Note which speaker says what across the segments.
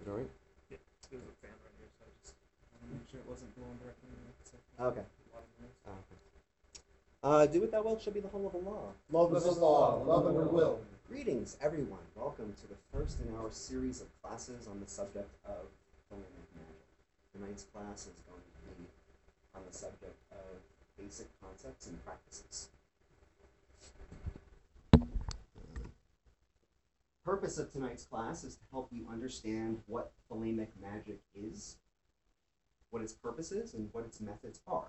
Speaker 1: all right?
Speaker 2: Yeah, there's a fan right here, so I just want to make sure it wasn't blowing directly in the second.
Speaker 1: Okay.
Speaker 2: A lot of noise.
Speaker 1: Do it thou wilt shall be the whole of Allah.
Speaker 3: Love is Allah, love and her will.
Speaker 1: Greetings, everyone. Welcome to the first in our series of classes on the subject of Thelemic magic. Tonight's class is going to be on the subject of basic concepts and practices. Purpose of tonight's class is to help you understand what Thelemic magic is, what its purpose is, and what its methods are.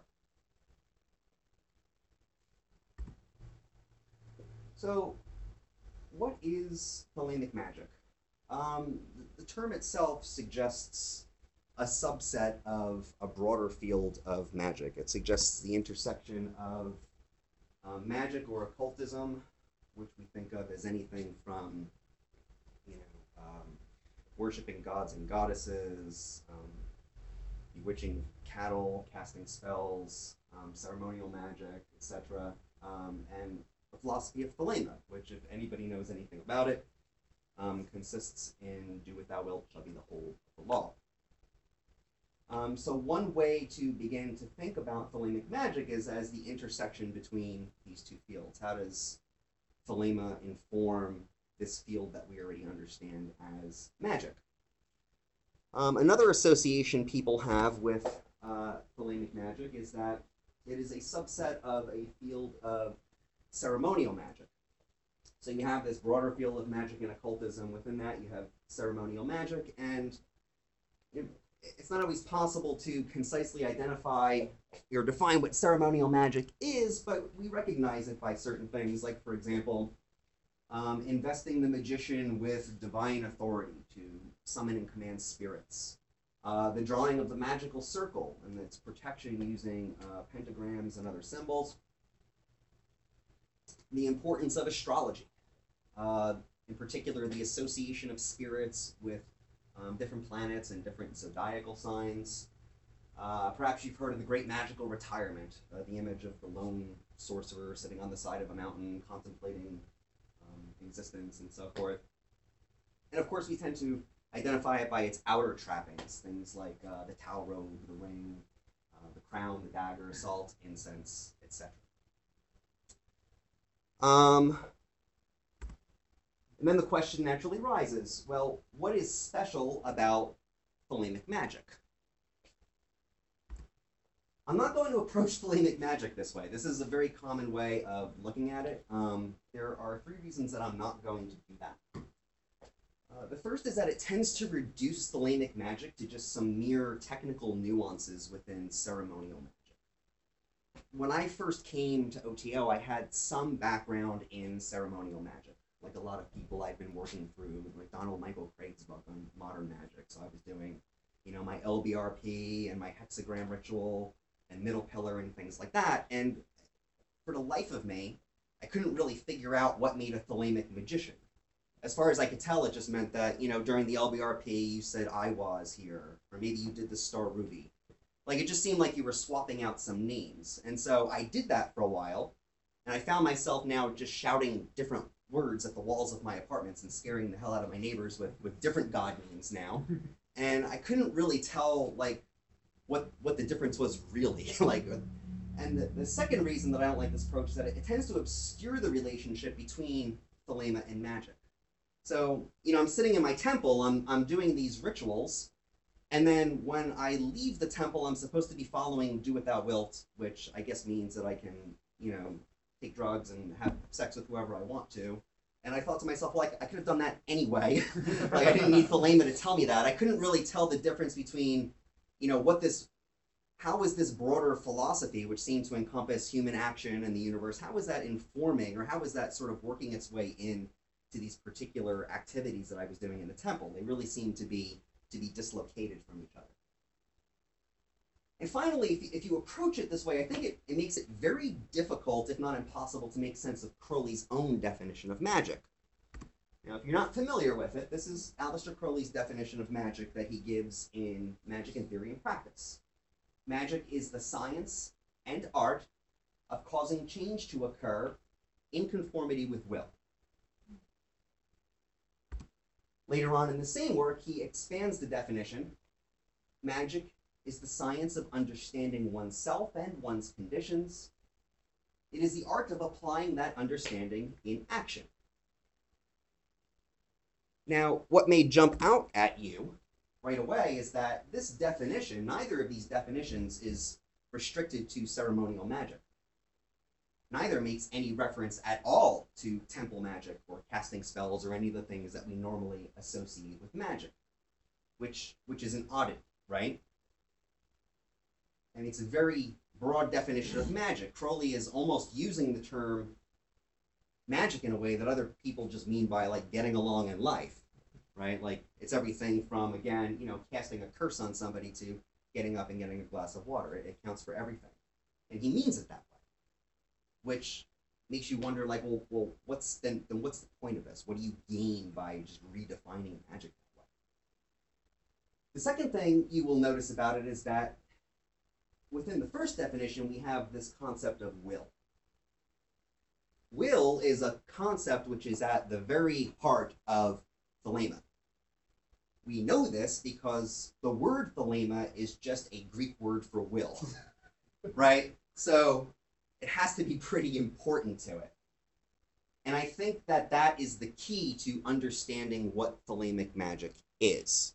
Speaker 1: So, what is Thelemic magic? The term itself suggests a subset of a broader field of magic. It suggests the intersection of magic or occultism, which we think of as anything from, worshiping gods and goddesses, bewitching cattle, casting spells, ceremonial magic, etc., and the philosophy of Thelema, which, if anybody knows anything about it, consists in do what thou wilt shall be the whole of the law. So one way to begin to think about Thelemic magic is as the intersection between these two fields. How does Thelema inform this field that we already understand as magic? Another association people have with Thelemic magic is that it is a subset of a field of ceremonial magic. So you have this broader field of magic and occultism. Within that, you have ceremonial magic, and it's not always possible to concisely identify or define what ceremonial magic is, but we recognize it by certain things, like, for example, investing the magician with divine authority to summon and command spirits. The drawing of the magical circle and its protection using pentagrams and other symbols. The importance of astrology, in particular the association of spirits with different planets and different zodiacal signs. Perhaps you've heard of the Great Magical Retirement, the image of the lone sorcerer sitting on the side of a mountain contemplating existence and so forth. And of course we tend to identify it by its outer trappings, things like the towel robe, the ring, the crown, the dagger, salt, incense, etc. And then the question naturally rises, well, what is special about Thelemic magic? I'm not going to approach Thelemic magic this way. This is a very common way of looking at it. There are three reasons that I'm not going to do that. The first is that it tends to reduce Thelemic magic to just some mere technical nuances within ceremonial magic. When I first came to OTO, I had some background in ceremonial magic. Like a lot of people, I've been working through like Donald Michael Craig's book on modern magic. So I was doing, my LBRP and my hexagram ritual and middle pillar and things like that. And for the life of me, I couldn't really figure out what made a Thelemic magician. As far as I could tell, it just meant that, during the LBRP, you said I was here, or maybe you did the Star Ruby. Like, it just seemed like you were swapping out some names. And so I did that for a while, and I found myself now just shouting different words at the walls of my apartments and scaring the hell out of my neighbors with different god names now. And I couldn't really tell, like, what the difference was really. And the second reason that I don't like this approach is that it tends to obscure the relationship between Thelema and magic. So, I'm sitting in my temple, I'm doing these rituals, and then when I leave the temple, I'm supposed to be following do what thou wilt, which I guess means that I can, take drugs and have sex with whoever I want to. And I thought to myself, well, I could have done that anyway. Like, I didn't need Thelema to tell me that. I couldn't really tell the difference between, how is this broader philosophy, which seemed to encompass human action and the universe, how is that informing, or how is that sort of working its way in to these particular activities that I was doing in the temple? They really seemed to be dislocated from each other. And finally, if you approach it this way, I think it makes it very difficult, if not impossible, to make sense of Crowley's own definition of magic. Now, if you're not familiar with it, this is Aleister Crowley's definition of magic that he gives in Magic in Theory and Practice. Magic is the science and art of causing change to occur in conformity with will. Later on in the same work, he expands the definition. Magic is the science of understanding oneself and one's conditions. It is the art of applying that understanding in action. Now, what may jump out at you right away is that this definition, neither of these definitions is restricted to ceremonial magic. Neither makes any reference at all to temple magic or casting spells or any of the things that we normally associate with magic, which is an oddity, right? And it's a very broad definition of magic. Crowley is almost using the term magic in a way that other people just mean by like getting along in life, right? Like it's everything from, again, casting a curse on somebody to getting up and getting a glass of water. It counts for everything. And he means it that way, which makes you wonder, like, well, what's the point of this? What do you gain by just redefining magic that way? The second thing you will notice about it is that within the first definition, we have this concept of will. Will is a concept which is at the very heart of thelema. We know this because the word thelema is just a Greek word for will, right? So it has to be pretty important to it. And I think that that is the key to understanding what thelemic magic is.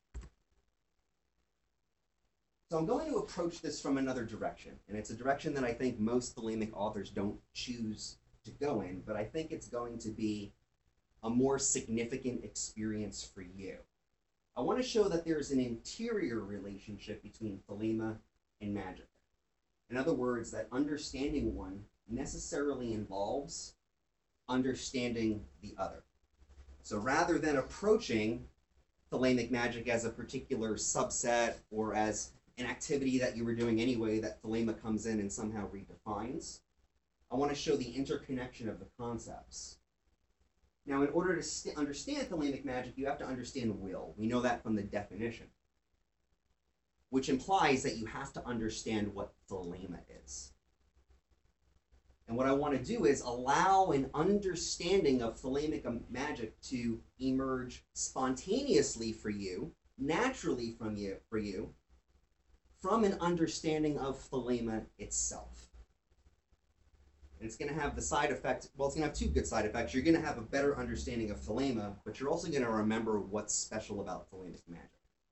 Speaker 1: So I'm going to approach this from another direction, and it's a direction that I think most thelemic authors don't choose to go in, but I think it's going to be a more significant experience for you. I want to show that there's an interior relationship between thelema and magic. In other words, that understanding one necessarily involves understanding the other. So rather than approaching thelemic magic as a particular subset or as an activity that you were doing anyway that thelema comes in and somehow redefines, I want to show the interconnection of the concepts. Now, in order to understand thelemic magic, you have to understand will. We know that from the definition, which implies that you have to understand what thelema is. And what I want to do is allow an understanding of thelemic magic to emerge spontaneously for you, naturally for you, from an understanding of thelema itself. And it's going to have the side effect, well, it's going to have two good side effects. You're going to have a better understanding of thelema, but you're also going to remember what's special about thelemic magic.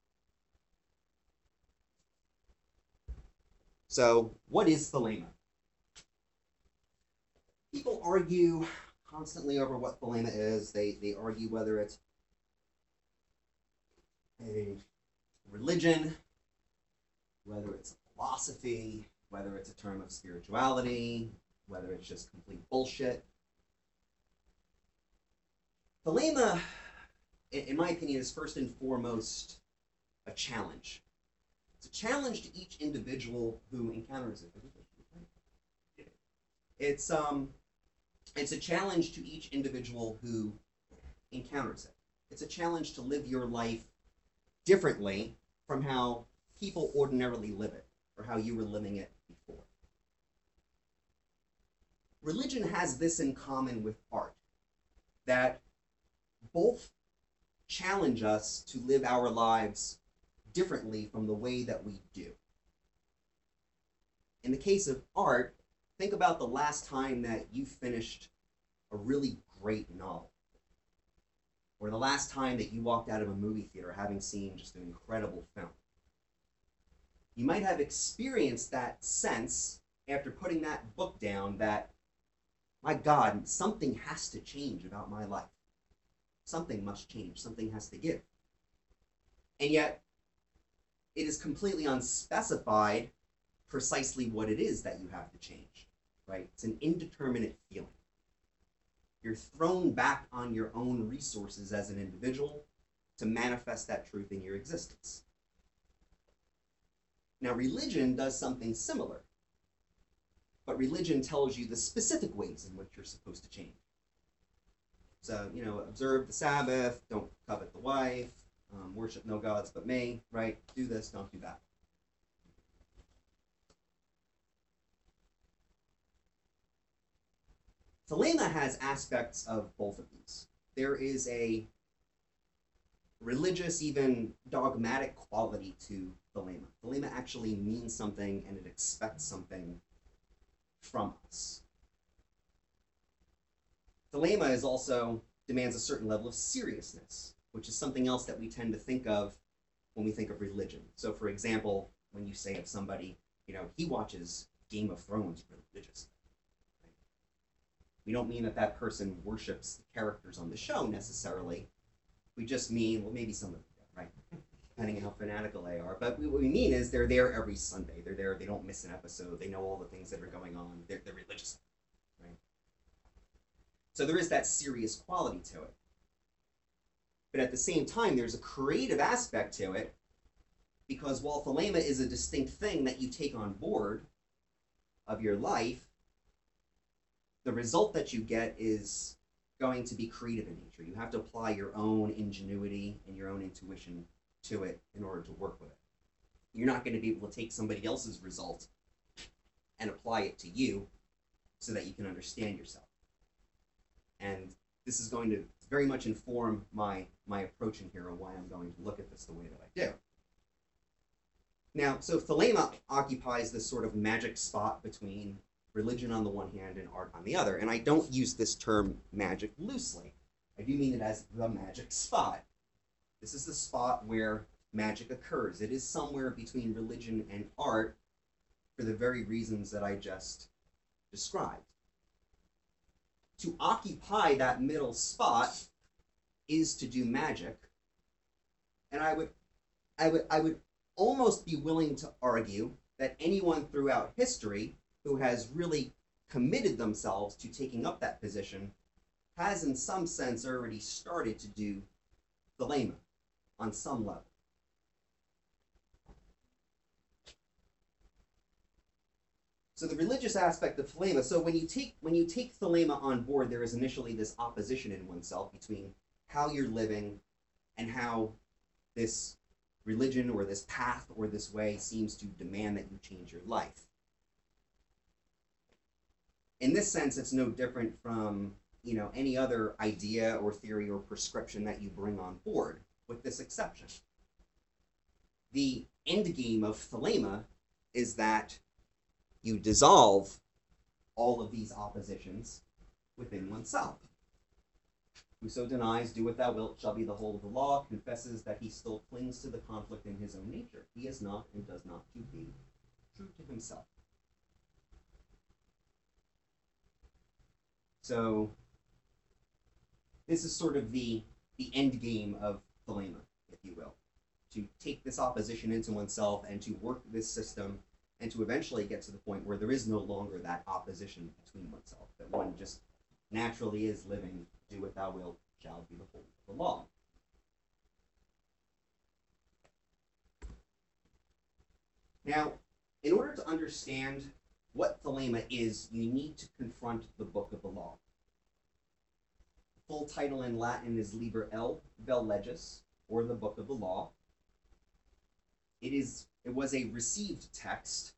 Speaker 1: So, what is thelema? People argue constantly over what thelema is. They argue whether it's a religion, whether it's a philosophy, whether it's a term of spirituality, whether it's just complete bullshit. Thelema, in my opinion, is first and foremost a challenge. It's a challenge to each individual who encounters it. It's a challenge to each individual who encounters it. It's a challenge to live your life differently from how people ordinarily live it, or how you were living it before. Religion has this in common with art, that both challenge us to live our lives differently from the way that we do. In the case of art, think about the last time that you finished a really great novel, or the last time that you walked out of a movie theater having seen just an incredible film. You might have experienced that sense after putting that book down that, my God, something has to change about my life. Something must change. Something has to give. And yet, it is completely unspecified precisely what it is that you have to change, right? It's an indeterminate feeling. You're thrown back on your own resources as an individual to manifest that truth in your existence. Now, religion does something similar, but religion tells you the specific ways in which you're supposed to change. So, observe the Sabbath, don't covet the wife, worship no gods but me, right? Do this, don't do that. Thelema has aspects of both of these. There is a religious, even dogmatic quality to thelema. Thelema actually means something and it expects something from us. Thelema is also demands a certain level of seriousness, which is something else that we tend to think of when we think of religion. So, for example, when you say of somebody, he watches Game of Thrones religiously. Right? We don't mean that that person worships the characters on the show necessarily. We just mean, well, maybe some of them do, right? Depending on how fanatical they are. But what we mean is they're there every Sunday. They're there. They don't miss an episode. They know all the things that are going on. They're religious, right? So there is that serious quality to it. But at the same time, there's a creative aspect to it, because while thelema is a distinct thing that you take on board of your life, the result that you get is going to be creative in nature. You have to apply your own ingenuity and your own intuition to it in order to work with it. You're not going to be able to take somebody else's result and apply it to you so that you can understand yourself. And this is going to very much inform my approach in here and why I'm going to look at this the way that I do. Now, so thelema occupies this sort of magic spot between religion on the one hand and art on the other. And I don't use this term magic loosely. I do mean it as the magic spot. This is the spot where magic occurs. It is somewhere between religion and art for the very reasons that I just described. To occupy that middle spot is to do magic. And I would almost be willing to argue that anyone throughout history who has really committed themselves to taking up that position has in some sense already started to do thelema on some level. So the religious aspect of thelema, so when you take thelema on board, there is initially this opposition in oneself between how you're living and how this religion or this path or this way seems to demand that you change your life. In this sense, it's no different from any other idea or theory or prescription that you bring on board, with this exception. The end game of thelema is that you dissolve all of these oppositions within oneself. Whoso denies, do what thou wilt, shall be the whole of the law, confesses that he still clings to the conflict in his own nature. He is not and does not to be true to himself. So this is sort of the end game of thelema, if you will, to take this opposition into oneself and to work this system and to eventually get to the point where there is no longer that opposition between oneself, that one just naturally is living, do what thou wilt, shall be the whole of the law. Now, in order to understand what thelema is, you need to confront the book of the law. The full title in Latin is Liber L. Vel Legis, or the Book of the Law. It was a received text.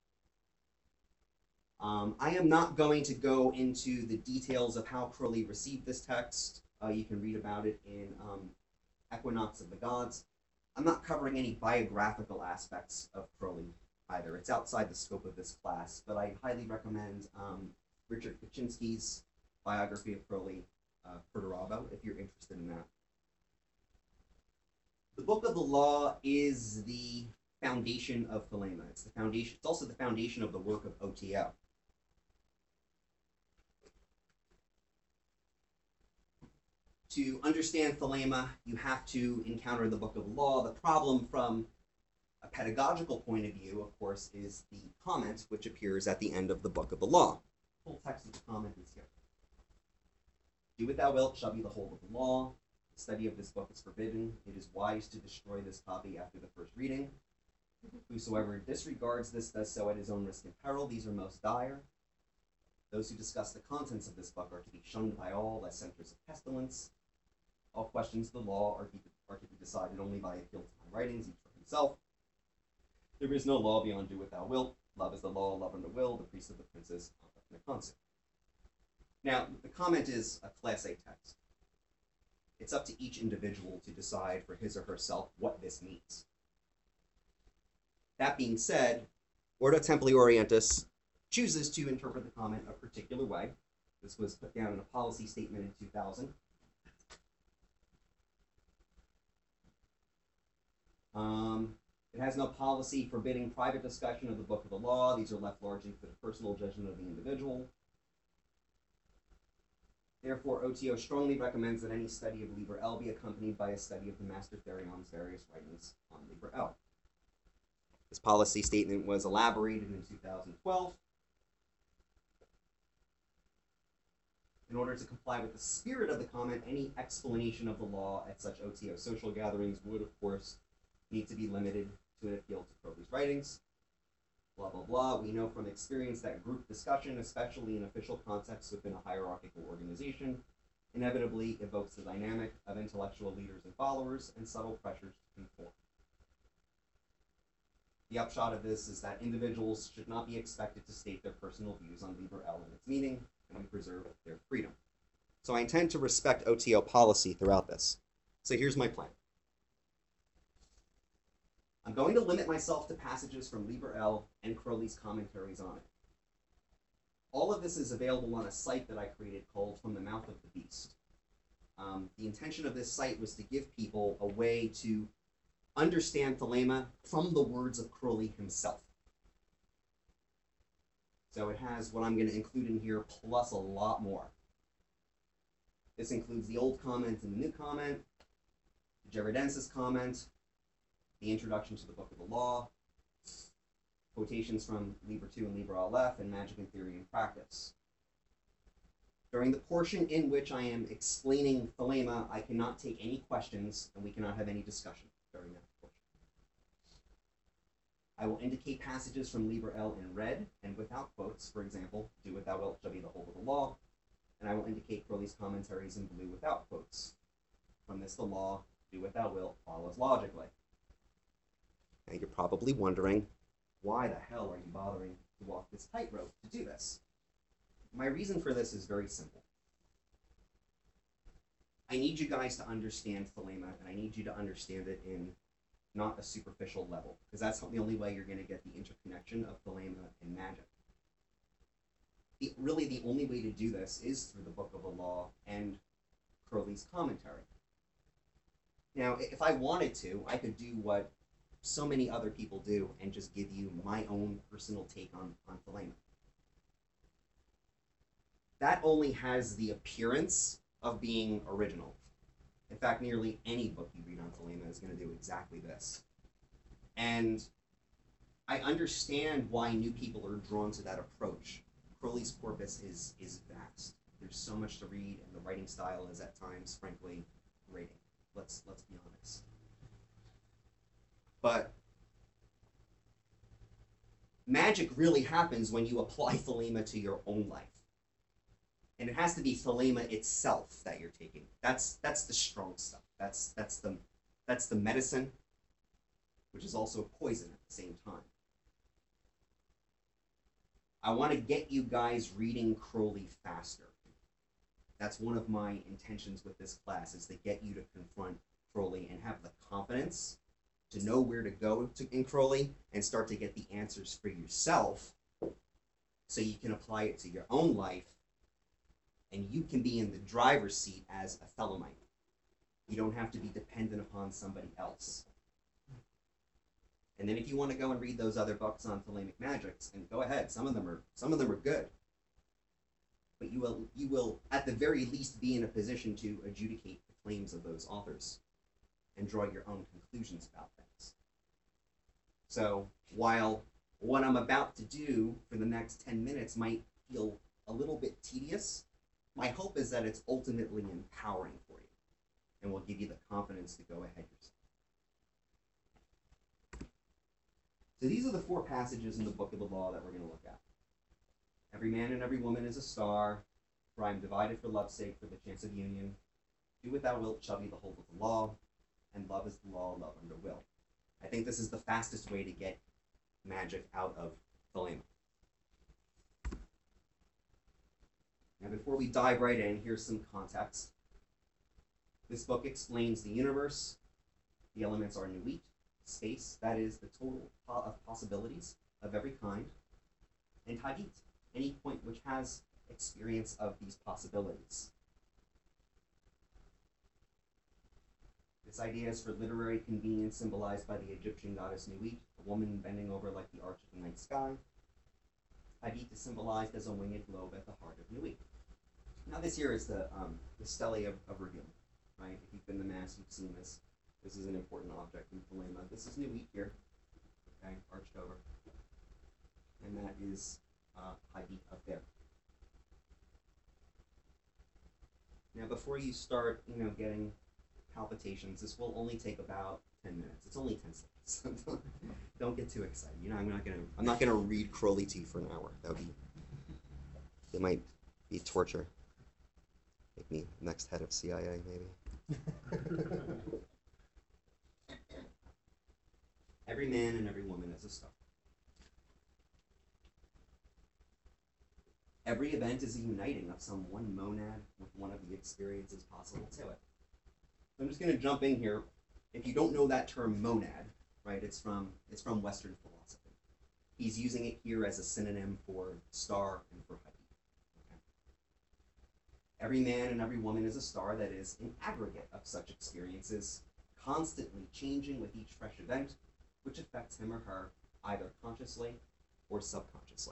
Speaker 1: I am not going to go into the details of how Crowley received this text. You can read about it in Equinox of the Gods. I'm not covering any biographical aspects of Crowley either. It's outside the scope of this class, but I highly recommend Richard Kaczynski's biography of Crowley, Perturabo, if you're interested in that. The Book of the Law is the foundation of thelema. It's the foundation. It's also the foundation of the work of OTO. To understand thelema, you have to encounter the Book of the Law. The problem from a pedagogical point of view, of course, is the comment which appears at the end of the Book of the Law. The full text of the comment is here. Do what thou wilt shall be the whole of the law. The study of this book is forbidden. It is wise to destroy this copy after the first reading. Whosoever disregards this does so at his own risk and peril. These are most dire. Those who discuss the contents of this book are to be shunned by all as centers of pestilence. All questions of the law are to be decided only by appeal to my writings, each for himself. There is no law beyond do what thou wilt. Love is the law, love under will, the priest of the princes, conduct and the concert. Now, the comment is a Class A text. It's up to each individual to decide for his or herself what this means. That being said, Ordo Templi Orientis chooses to interpret the comment a particular way. This was put down in a policy statement in 2000. It has no policy forbidding private discussion of the book of the law. These are left largely for the personal judgment of the individual. Therefore, OTO strongly recommends that any study of Liber L be accompanied by a study of the Master Therion's various writings on Liber L. This policy statement was elaborated in 2012. In order to comply with the spirit of the comment, any explanation of the law at such OTO social gatherings would, of course, need to be limited to an appeal to Crowley's writings. Blah, blah, blah. We know from experience that group discussion, especially in official contexts within a hierarchical organization, inevitably evokes the dynamic of intellectual leaders and followers and subtle pressures to conform. The upshot of this is that individuals should not be expected to state their personal views on Liber L and its meaning, and we preserve their freedom. So I intend to respect OTO policy throughout this. So here's my plan. I'm going to limit myself to passages from Liber L and Crowley's commentaries on it. All of this is available on a site that I created called From the Mouth of the Beast. The intention of this site was to give people a way to understand Thelema from the words of Crowley himself. So it has what I'm going to include in here plus a lot more. This includes the old comment and the new comment, the Jaredensis comment, the introduction to the Book of the Law, quotations from Liber 2 and Liber Aleph, and Magic in Theory and Practice. During the portion in which I am explaining Thelema, I cannot take any questions, and we cannot have any discussion during that portion. I will indicate passages from Liber L in red and without quotes. For example, do what thou wilt shall be the whole of the law. And I will indicate Crowley's commentaries in blue without quotes. From this, the law, do what thou wilt, follows logically. And you're probably wondering, why the hell are you bothering to walk this tightrope to do this? My reason for this is very simple. I need you guys to understand Thelema, and I need you to understand it in not a superficial level, because that's the only way you're going to get the interconnection of Thelema and magic. Really, the only way to do this is through the Book of the Law and Crowley's commentary. Now, if I wanted to, I could do what so many other people do and just give you my own personal take on Thelema. That only has the appearance of being original. In fact, nearly any book you read on Thelema is going to do exactly this. And I understand why new people are drawn to that approach. Crowley's corpus is vast. There's so much to read, and the writing style is at times, frankly, grating. Let's be honest. But magic really happens when you apply Thelema to your own life. And it has to be Thelema itself that you're taking. That's the strong stuff. That's the medicine, which is also poison at the same time. I want to get you guys reading Crowley faster. That's one of my intentions with this class, is to get you to confront Crowley and have the confidence to know where to go in Crowley and start to get the answers for yourself so you can apply it to your own life and you can be in the driver's seat as a Thelemite. You don't have to be dependent upon somebody else. And then if you want to go and read those other books on Thelemic magics, and go ahead, some of them are good. But you will at the very least be in a position to adjudicate the claims of those authors and draw your own conclusions about things. So while what I'm about to do for the next 10 minutes might feel a little bit tedious, my hope is that it's ultimately empowering for you and will give you the confidence to go ahead yourself. So these are the 4 passages in the Book of the Law that we're going to look at. Every man and every woman is a star, for I am divided for love's sake, for the chance of union. Do what thou wilt shall be the whole of the law, and love is the law, love under will. I think this is the fastest way to get magic out of Thelema. Now before we dive right in, here's some context. This book explains the universe. The elements are Nuit, space, that is the total of possibilities of every kind, and Hadith, any point which has experience of these possibilities. This idea is for literary convenience symbolized by the Egyptian goddess Nuit, a woman bending over like the arch of the night sky. Hadith is symbolized as a winged globe at the heart of Nuit. Now this here is the stele of Regalim, right? If you've been to Mass, you've seen this. This is an important object in Thelema. This is Nuit here, okay, arched over. And that is Hadith up there. Now before you start, getting palpitations, this will only take about 10 minutes. It's only 10 seconds. Don't get too excited. I'm not gonna read Crowley to you for an hour. It might be torture. Make me next head of CIA, maybe. Every man and every woman is a star. Every event is a uniting of some one monad with one of the experiences possible to it. I'm just going to jump in here. If you don't know that term monad, right, it's from Western philosophy. He's using it here as a synonym for star and for Hadith. Okay? Every man and every woman is a star that is an aggregate of such experiences, constantly changing with each fresh event, which affects him or her either consciously or subconsciously.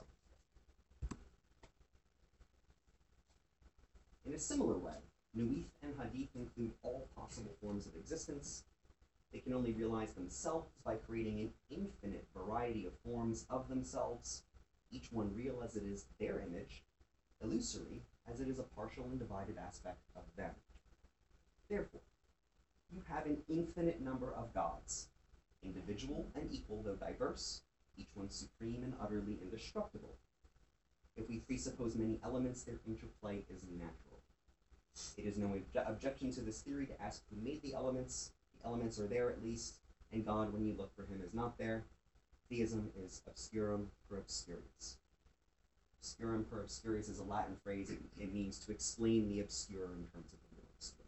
Speaker 1: In a similar way, Nuit and Hadith include all possible forms of existence. They can only realize themselves by creating an infinite variety of forms of themselves, each one real as it is their image, illusory as it is a partial and divided aspect of them. Therefore, you have an infinite number of gods, individual and equal though diverse, each one supreme and utterly indestructible. If we presuppose many elements, their interplay is natural. It is no objection to this theory to ask who made the elements. The elements are there at least, and God, when you look for him, is not there. Theism is obscurum per obscurius. Obscurum per obscurius is a Latin phrase. It means to explain the obscure in terms of the more obscure.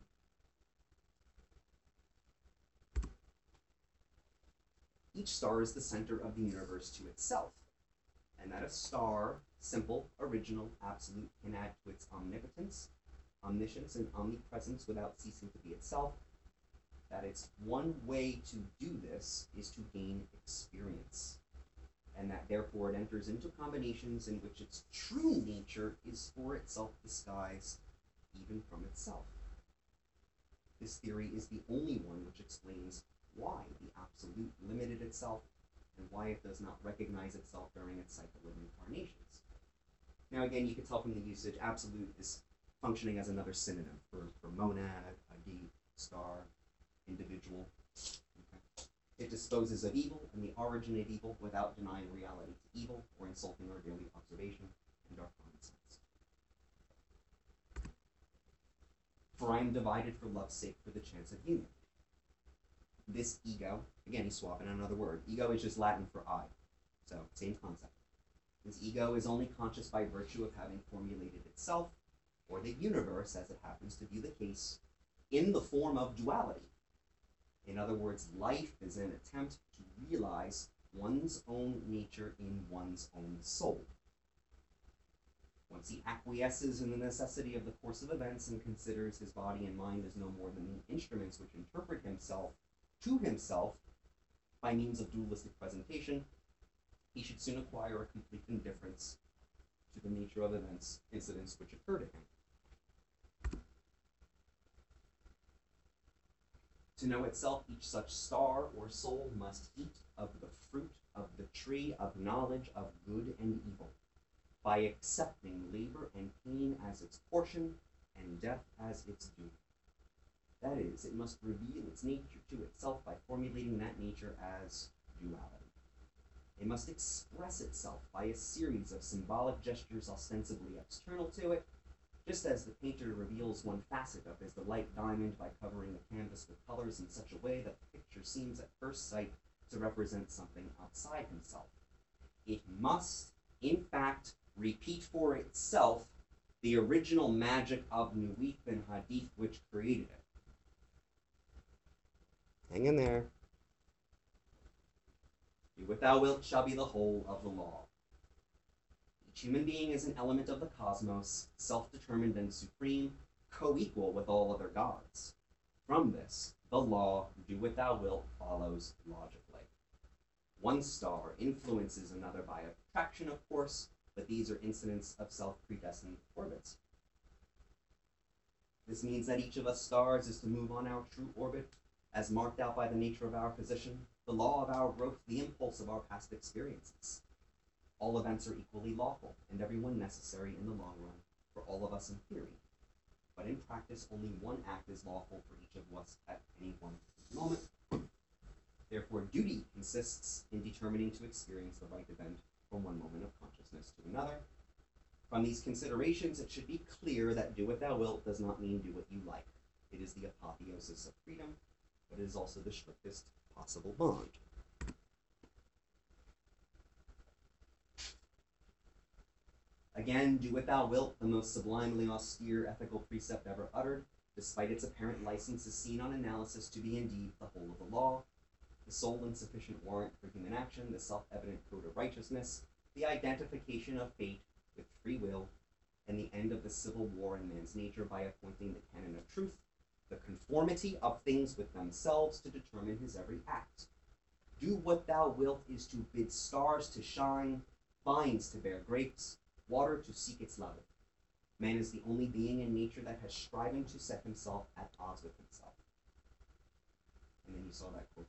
Speaker 1: Each star is the center of the universe to itself, and that a star, simple, original, absolute, can add to its omnipotence, omniscience, and omnipresence without ceasing to be itself, that its one way to do this is to gain experience, and that therefore it enters into combinations in which its true nature is for itself disguised even from itself. This theory is the only one which explains why the absolute limited itself and why it does not recognize itself during its cycle of incarnations. Now again, you can tell from the usage, absolute is functioning as another synonym for monad, Hadith, star, individual. Okay. It disposes of evil and the origin of evil without denying reality to evil or insulting our daily observation and our common sense. For I am divided for love's sake for the chance of union. This ego, again he's swapping another word. Ego is just Latin for I. So, same concept. This ego is only conscious by virtue of having formulated itself, or the universe, as it happens to be the case, in the form of duality. In other words, life is an attempt to realize one's own nature in one's own soul. Once he acquiesces in the necessity of the course of events and considers his body and mind as no more than the instruments which interpret himself to himself by means of dualistic presentation, he should soon acquire a complete indifference to the nature of events, incidents which occur to him. To know itself, each such star or soul must eat of the fruit of the tree of knowledge of good and evil, by accepting labor and pain as its portion and death as its due. That is, it must reveal its nature to itself by formulating that nature as duality. It must express itself by a series of symbolic gestures ostensibly external to it, just as the painter reveals one facet of his light diamond by covering the canvas with colors in such a way that the picture seems at first sight to represent something outside himself. It must, in fact, repeat for itself the original magic of Nuit and Hadith which created it. Hang in there. Do what thou wilt shall be the whole of the law. Each human being is an element of the cosmos, self-determined and supreme, co-equal with all other gods. From this, the law, do what thou wilt, follows logically. One star influences another by attraction, of course, but these are incidents of self-predestined orbits. This means that each of us stars is to move on our true orbit, as marked out by the nature of our position, the law of our growth, the impulse of our past experiences. All events are equally lawful, and every one necessary in the long run, for all of us in theory. But in practice, only one act is lawful for each of us at any one moment. Therefore, duty consists in determining to experience the right event from one moment of consciousness to another. From these considerations, it should be clear that do what thou wilt does not mean do what you like. It is the apotheosis of freedom, but it is also the strictest possible bond. Again, do what thou wilt, the most sublimely austere ethical precept ever uttered, despite its apparent license, is seen on analysis to be indeed the whole of the law, the sole and sufficient warrant for human action, the self-evident code of righteousness, the identification of fate with free will, and the end of the civil war in man's nature by appointing the canon of truth, the conformity of things with themselves to determine his every act. Do what thou wilt is to bid stars to shine, vines to bear grapes, water to seek its level. Man is the only being in nature that has striven to set himself at odds with himself. And then you saw that quote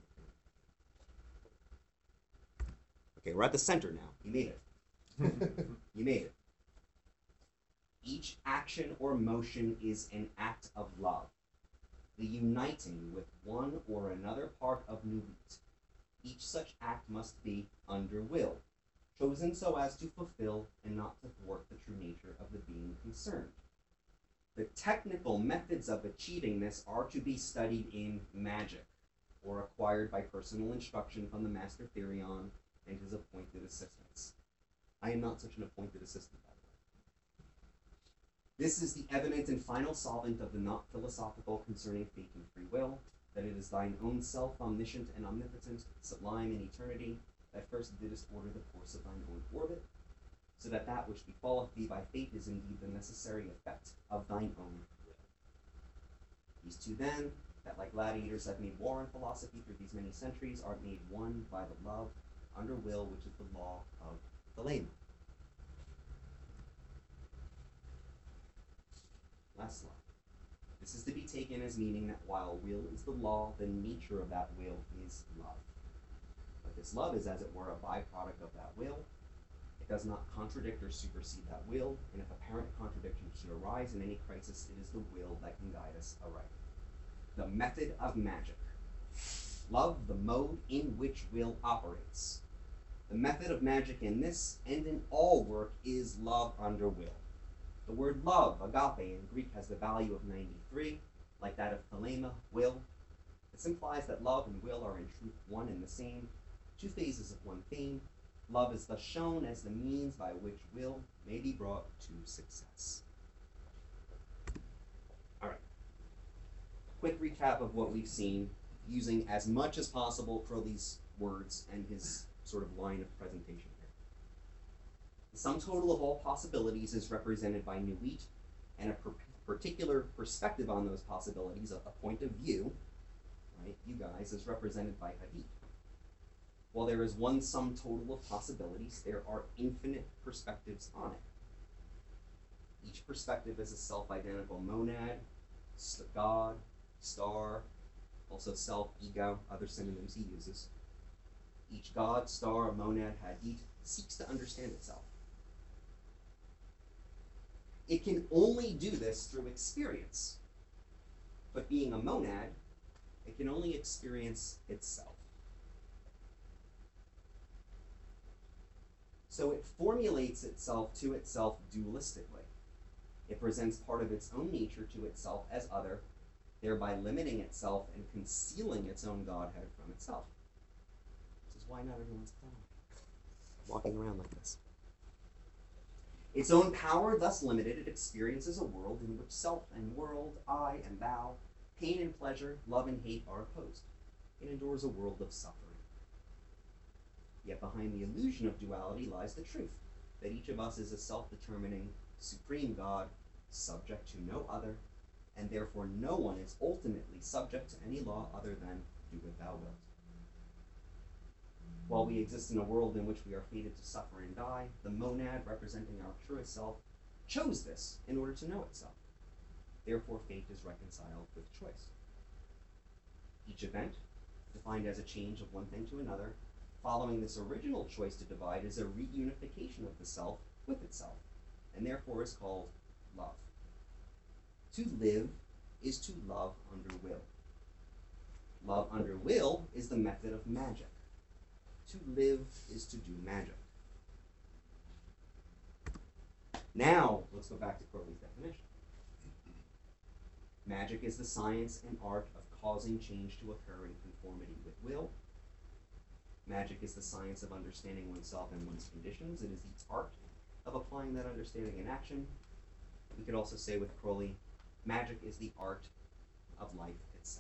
Speaker 1: before. Okay, we're at the center now. You made it. You made it. Each action or motion is an act of love, the uniting with one or another part of Nuit. Each such act must be under will, chosen so as to fulfill and not to thwart the true nature of the being concerned. The technical methods of achieving this are to be studied in magic, or acquired by personal instruction from the Master Therion and his appointed assistants. I am not such an appointed assistant, by the way. This is the evident and final solvent of the not philosophical concerning fate and free will, that it is thine own self, omniscient and omnipotent, sublime in eternity, that first didst order the course of thine own orbit, so that that which befalleth thee by fate is indeed the necessary effect of thine own will. These two then, that like gladiators have made war in philosophy through these many centuries, are made one by the love under will, which is the law of Thelema. Last slide. This is to be taken as meaning that while will is the law, the nature of that will is love. But this love is, as it were, a byproduct of that will. It does not contradict or supersede that will, and if apparent contradiction should arise in any crisis, it is the will that can guide us aright. The method of magic. Love, the mode in which will operates. The method of magic in this and in all work is love under will. The word love, agape, in Greek has the value of 93, like that of thelema, will. This implies that love and will are in truth one and the same, two phases of one theme. Love is thus shown as the means by which will may be brought to success. All right. Quick recap of what we've seen, using as much as possible Crowley's words and his sort of line of presentation here. The sum total of all possibilities is represented by Nuit, and a particular perspective on those possibilities, a point of view, right, you guys, is represented by Hadith. While there is one sum total of possibilities, there are infinite perspectives on it. Each perspective is a self-identical monad, God, star, also self, ego, other synonyms he uses. Each God, star, monad, hadith seeks to understand itself. It can only do this through experience. But being a monad, it can only experience itself. So it formulates itself to itself dualistically. It presents part of its own nature to itself as other, thereby limiting itself and concealing its own Godhead from itself. This is why not everyone's walking around like this. Its own power thus limited, it experiences a world in which self and world, I and thou, Pain and pleasure, love and hate are opposed. It endures a world of suffering. Yet behind the illusion of duality lies the truth, that each of us is a self-determining, supreme God, subject to no other, and therefore no one is ultimately subject to any law other than do what thou wilt. While we exist in a world in which we are fated to suffer and die, the monad, representing our truest self, chose this in order to know itself. Therefore, fate is reconciled with choice. Each event, defined as a change of one thing to another, following this original choice to divide, is a reunification of the self with itself, and therefore is called love. To live is to love under will. Love under will is the method of magic. To live is to do magic. Now, let's go back to Crowley's definition. Magic is the science and art of causing change to occur in conformity with will. Magic is the science of understanding oneself and one's conditions. It is the art of applying that understanding in action. We could also say with Crowley, magic is the art of life itself.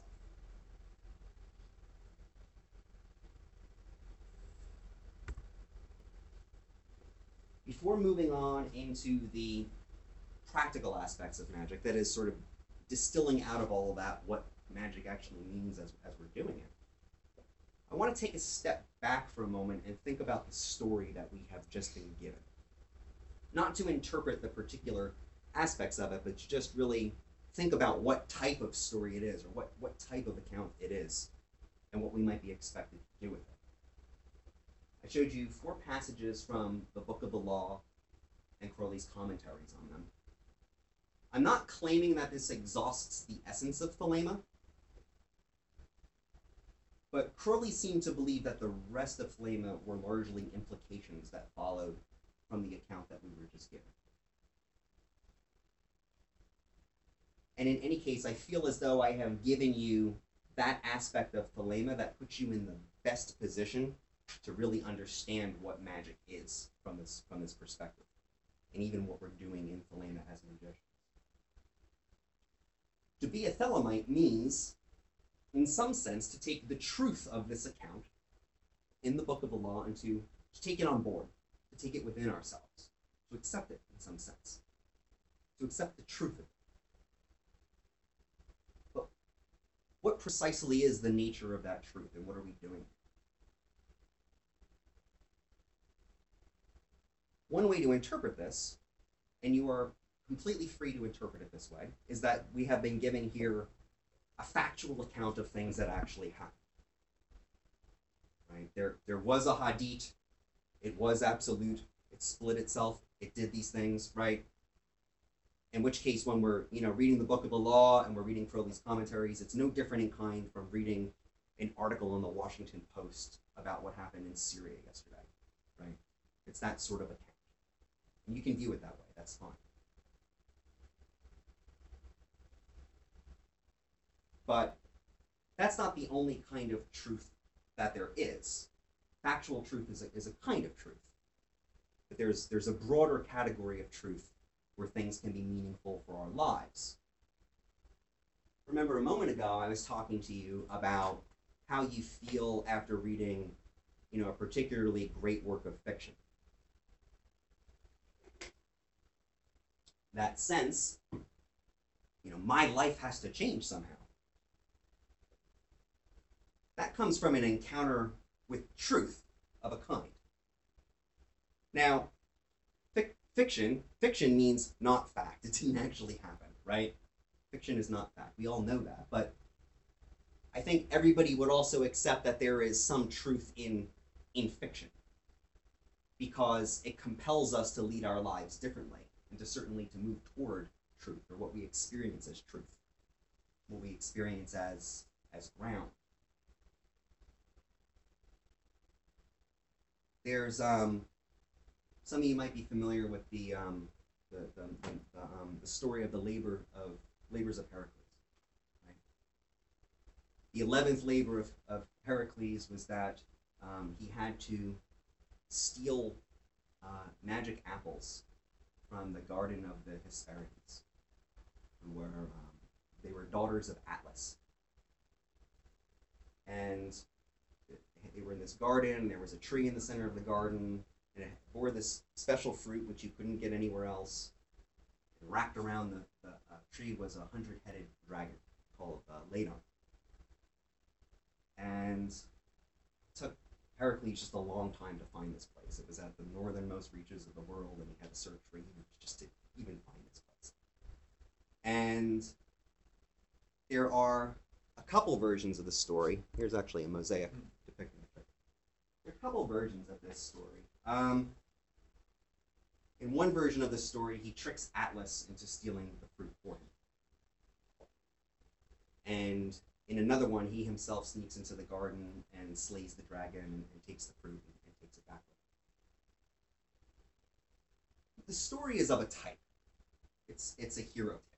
Speaker 1: Before moving on into the practical aspects of magic, that is sort of distilling out of all of that what magic actually means as we're doing it, I want to take a step back for a moment and think about the story that we have just been given. Not to interpret the particular aspects of it, but to just really think about what type of story it is, or what type of account it is, and what we might be expected to do with it. I showed you 4 passages from the Book of the Law and Crowley's commentaries on them. I'm not claiming that this exhausts the essence of Thelema, but Crowley seemed to believe that the rest of Thelema were largely implications that followed from the account that we were just given. And in any case, I feel as though I have given you that aspect of Thelema that puts you in the best position to really understand what magic is from this perspective, and even what we're doing in Thelema as magicians. To be a Thelemite means, in some sense, to take the truth of this account in the Book of the Law and to take it on board, to take it within ourselves, to accept it in some sense, to accept the truth of it. But what precisely is the nature of that truth, and what are we doing? One way to interpret this, and you are completely free to interpret it this way, is that we have been given here a factual account of things that actually happened. Right? There was a Hadith, it was absolute, it split itself, it did these things, right? In which case, when we're reading the Book of the Law and we're reading Crowley's commentaries, it's no different in kind from reading an article in the Washington Post about what happened in Syria yesterday, right? It's that sort of account. And you can view it that way, that's fine. But that's not the only kind of truth that there is. Factual truth is a kind of truth. But there's a broader category of truth where things can be meaningful for our lives. Remember, a moment ago I was talking to you about how you feel after reading, a particularly great work of fiction. That sense, my life has to change somehow. That comes from an encounter with truth of a kind. Now, fiction means not fact. It didn't actually happen, right? Fiction is not fact. We all know that. But I think everybody would also accept that there is some truth in fiction, because it compels us to lead our lives differently and to move toward truth, or what we experience as truth, what we experience as ground. There's some of you might be familiar with the story of the labors of Heracles. Right? The 11th labor of Heracles was that he had to steal magic apples from the garden of the Hesperides, who were They were daughters of Atlas. And they were in this garden. There was a tree in the center of the garden, and it bore this special fruit which you couldn't get anywhere else. And wrapped around the tree was a 100-headed dragon called Ladon. And it took Heracles just a long time to find this place. It was at the northernmost reaches of the world, and he had to search for years just to even find this place. And there are a couple versions of the story. Here's actually a mosaic depicting it. There are a couple versions of this story. In one version of the story, he tricks Atlas into stealing the fruit for him. And in another one, he himself sneaks into the garden and slays the dragon and takes the fruit and takes it back with him. The story is of a type. It's a hero tale.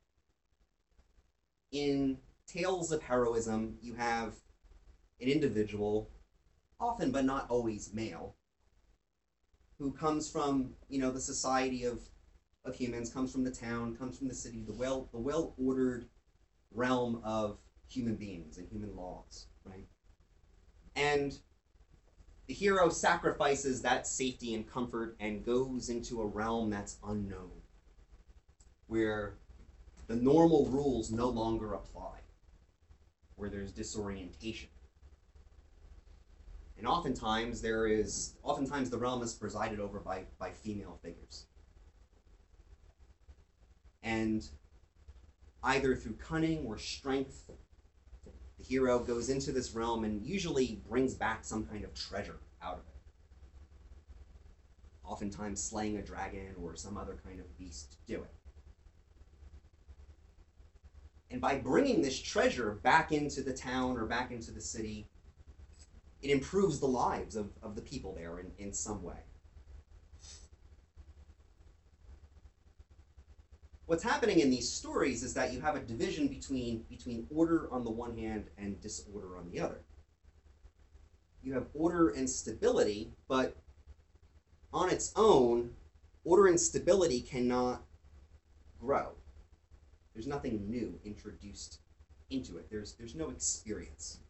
Speaker 1: In tales of heroism, you have an individual, often but not always male, who comes from, the society of humans, comes from the town, comes from the city, the well-ordered realm of human beings and human laws, right? And the hero sacrifices that safety and comfort and goes into a realm that's unknown, where the normal rules no longer apply, where there's disorientation. And oftentimes the realm is presided over by female figures. And either through cunning or strength, the hero goes into this realm and usually brings back some kind of treasure out of it. Oftentimes slaying a dragon or some other kind of beast to do it. And by bringing this treasure back into the town or back into the city, it improves the lives of the people there in some way. What's happening in these stories is that you have a division between order on the one hand and disorder on the other. You have order and stability, but on its own, order and stability cannot grow. There's nothing new introduced into it. There's no experience.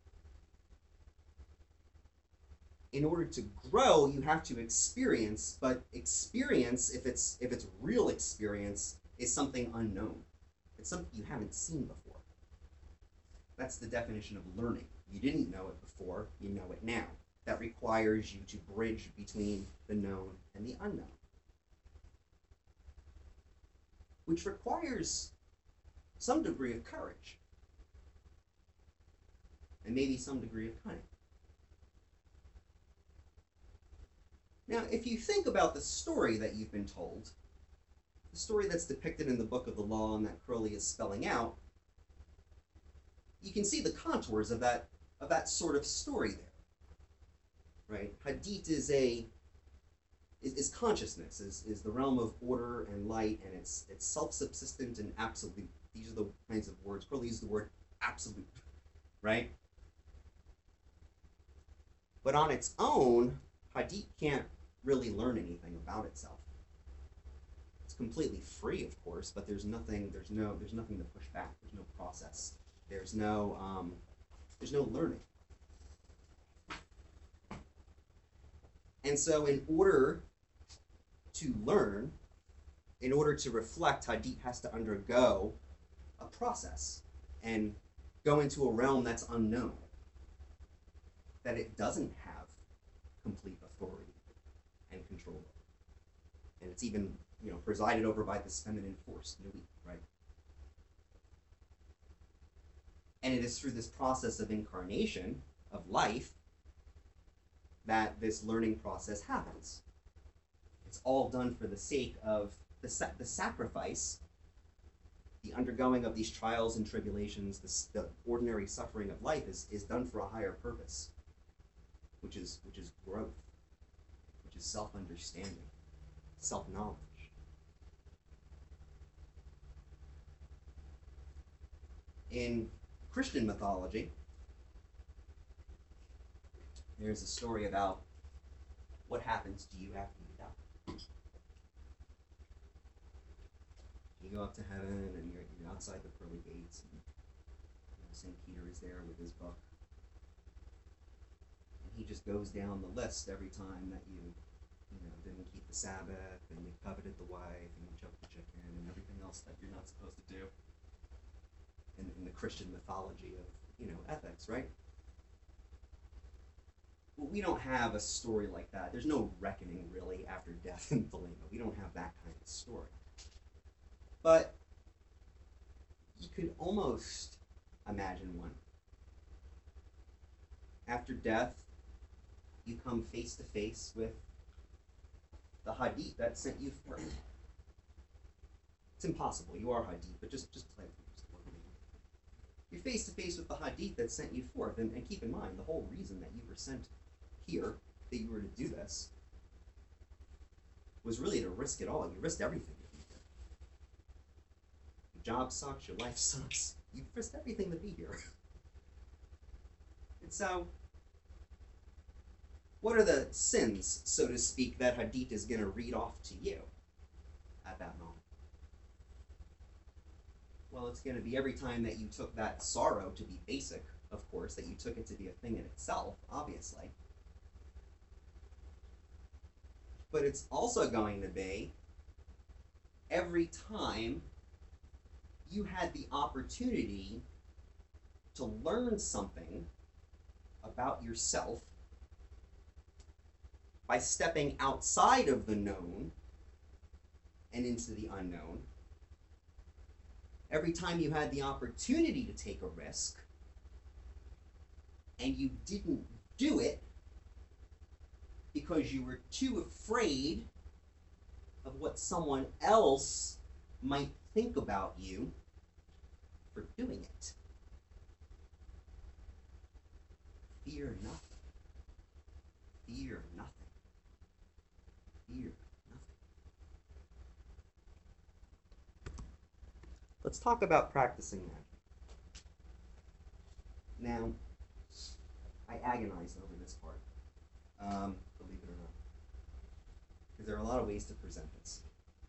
Speaker 1: In order to grow, you have to experience, but experience, if it's real experience, is something unknown. It's something you haven't seen before. That's the definition of learning. You didn't know it before, you know it now. That requires you to bridge between the known and the unknown. Which requires some degree of courage. And maybe some degree of cunning. Now, if you think about the story that you've been told, the story that's depicted in the Book of the Law and that Crowley is spelling out, you can see the contours of that sort of story there, right? Hadit is consciousness, is the realm of order and light, and it's self-subsistent and absolute. These are the kinds of words. Crowley uses the word absolute, right? But on its own, Hadit can't really learn anything about itself. It's completely free, of course, but there's nothing to push back. There's no process. There's no learning. And so in order to learn, in order to reflect, Hadit has to undergo a process and go into a realm that's unknown, that it doesn't have complete authority and control over. And it's even, presided over by this feminine force, Nui, right? And it is through this process of incarnation, of life, that this learning process happens. It's all done for the sake of the sacrifice, the undergoing of these trials and tribulations, the ordinary suffering of life is done for a higher purpose, which is growth, which is self-understanding, self-knowledge. In Christian mythology, there's a story about what happens to you after you die. You go up to heaven and you're outside the pearly gates, and St. Peter is there with his book. And he just goes down the list every time that you didn't keep the Sabbath, and you coveted the wife, and you choked the chicken, and everything else that you're not supposed to do in the Christian mythology of, ethics, right? Well, we don't have a story like that. There's no reckoning, really, after death in Thelema. We don't have that kind of story. But you could almost imagine one. After death, you come face to face with the Hadith that sent you forth. It's impossible. You are Hadith, but just play with me. You're face to face with the Hadith that sent you forth, and keep in mind the whole reason that you were sent here, that you were to do this, was really to risk it all. You risked everything to be here. Your job sucks. Your life sucks. You've risked everything to be here. And so, what are the sins, so to speak, that Hadith is going to read off to you at that moment? Well, it's going to be every time that you took that sorrow to be basic, of course, that you took it to be a thing in itself, obviously. But it's also going to be every time you had the opportunity to learn something about yourself by stepping outside of the known and into the unknown. Every time you had the opportunity to take a risk and you didn't do it because you were too afraid of what someone else might think about you for doing it. Fear nothing. Fear nothing. Fear nothing. Let's talk about practicing magic. Now, I agonized over this part, believe it or not, because there are a lot of ways to present this.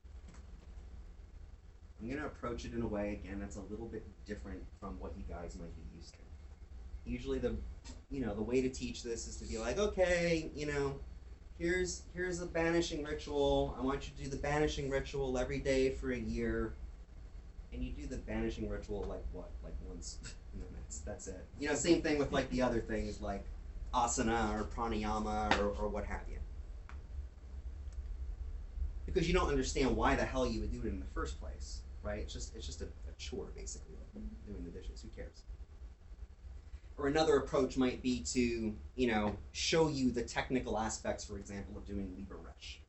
Speaker 1: I'm going to approach it in a way, again, that's a little bit different from what you guys might be used to. Usually the way to teach this is to be like, okay, here's a banishing ritual. I want you to do the banishing ritual every day for a year. And you do the banishing ritual like once in the minutes. That's it. Same thing with like the other things like asana or pranayama or what have you. Because you don't understand why the hell you would do it in the first place, right? It's just a chore basically, like doing the dishes. Who cares? Or another approach might be to, show you the technical aspects, for example, of doing Liber Resh.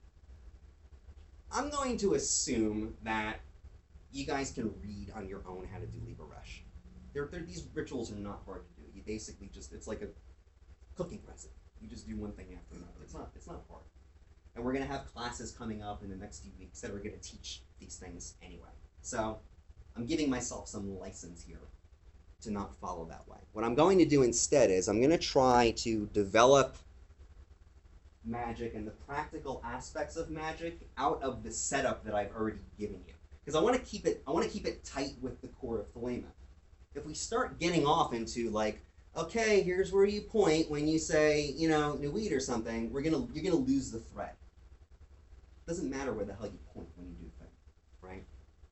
Speaker 1: I'm going to assume that you guys can read on your own how to do Liber Resh. These rituals are not hard to do. You basically it's like a cooking recipe. You just do one thing after another. It's not hard. And we're going to have classes coming up in the next few weeks that are going to teach these things anyway. So I'm giving myself some license here to not follow that way. What I'm going to do instead is I'm going to try to develop magic and the practical aspects of magic out of the setup that I've already given you. Because I want to keep it tight with the core of Thelema. If we start getting off into like, okay, here's where you point when you say, Nuit or something, you're gonna lose the thread. It doesn't matter where the hell you point when you do the thing, right?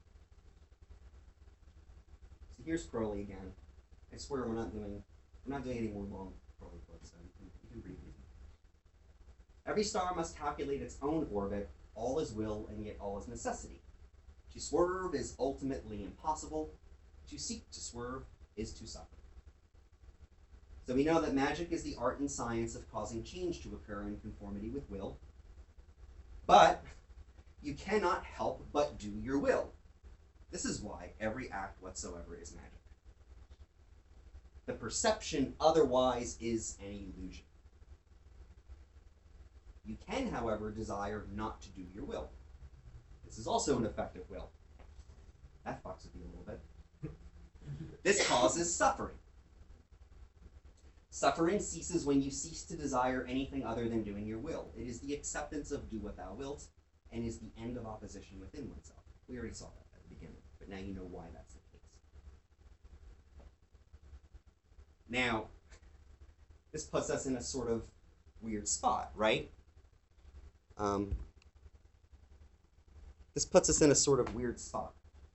Speaker 1: So here's Crowley again. I swear we're not doing any more long Crowley quotes, so you can read these. Every star must calculate its own orbit. All is will, and yet all is necessity. To swerve is ultimately impossible. To seek to swerve is to suffer. So we know that magic is the art and science of causing change to occur in conformity with will. But you cannot help but do your will. This is why every act whatsoever is magic. The perception otherwise is an illusion. You can, however, desire not to do your will. This is also an effective will. That fucks with you a little bit. This causes suffering. Suffering ceases when you cease to desire anything other than doing your will. It is the acceptance of do what thou wilt, and is the end of opposition within oneself. We already saw that at the beginning, but now you know why that's the case. Now, this puts us in a sort of weird spot, right? This puts us in a sort of weird spot.